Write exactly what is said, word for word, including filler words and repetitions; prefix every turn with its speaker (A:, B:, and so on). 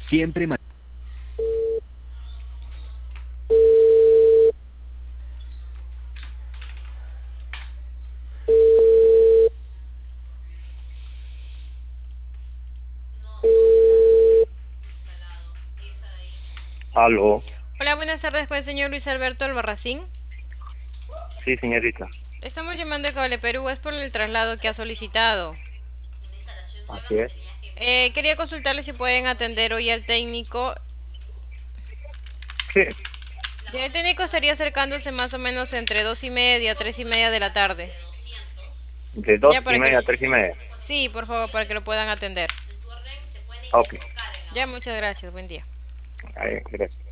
A: Siempre ma-
B: Aló,
C: Hola, buenas tardes con el señor Luis Alberto Albarracín.
B: sí, señorita.
C: Estamos llamando de Cable Perú, es por el traslado que ha solicitado.
B: Así es.
C: Eh, quería consultarle si pueden atender hoy al técnico.
B: Sí,
C: Ya el técnico estaría acercándose más o menos entre dos y media, tres y media de la tarde.
B: de dos
C: Ya
B: y
C: para que...
B: media a tres y media.
C: Sí, por favor, para que lo puedan atender.
B: Ok,
C: Ya, muchas gracias, buen día.
B: ahí, gracias.